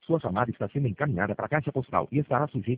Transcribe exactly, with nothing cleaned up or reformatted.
Sua chamada está sendo encaminhada para a caixa postal e estará sujeita